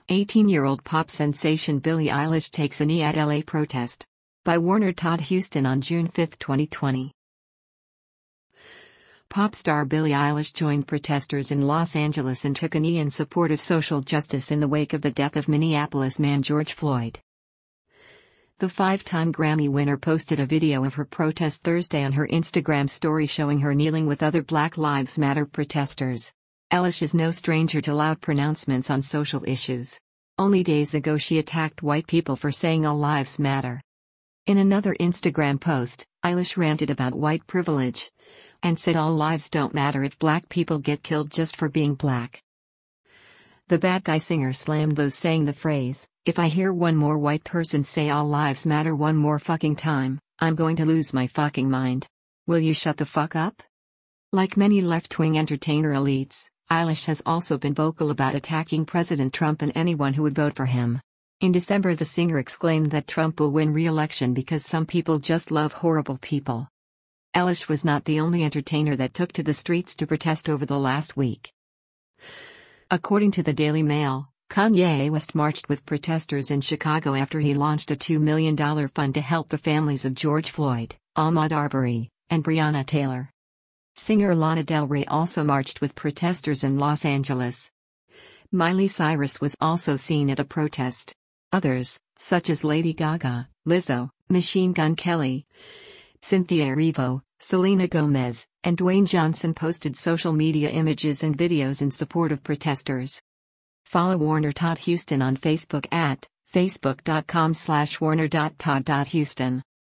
18-year-old pop sensation Billie Eilish takes a knee at LA protest. By Warner Todd Huston on June 5, 2020. Pop star Billie Eilish joined protesters in Los Angeles and took a knee in support of social justice in the wake of the death of Minneapolis man George Floyd. The five-time Grammy winner posted a video of her protest Thursday on her Instagram story showing her kneeling with other Black Lives Matter protesters. Eilish is no stranger to loud pronouncements on social issues. Only days ago she attacked white people for saying all lives matter. In another Instagram post, Eilish ranted about white privilege and said all lives don't matter if black people get killed just for being black. The bad guy singer slammed those saying the phrase, "If I hear one more white person say all lives matter one more fucking time, I'm going to lose my fucking mind. Will you shut the fuck up?" Like many left-wing entertainer elites, Eilish has also been vocal about attacking President Trump and anyone who would vote for him. In December, the singer exclaimed that Trump will win re-election because some people just love horrible people. Eilish was not the only entertainer that took to the streets to protest over the last week. According to the Daily Mail, Kanye West marched with protesters in Chicago after he launched a $2 million fund to help the families of George Floyd, Ahmaud Arbery, and Breonna Taylor. Singer Lana Del Rey also marched with protesters in Los Angeles. Miley Cyrus was also seen at a protest. Others, such as Lady Gaga, Lizzo, Machine Gun Kelly, Cynthia Erivo, Selena Gomez, and Dwayne Johnson posted social media images and videos in support of protesters. Follow Warner Todd Huston on Facebook at facebook.com/warner.todd.huston.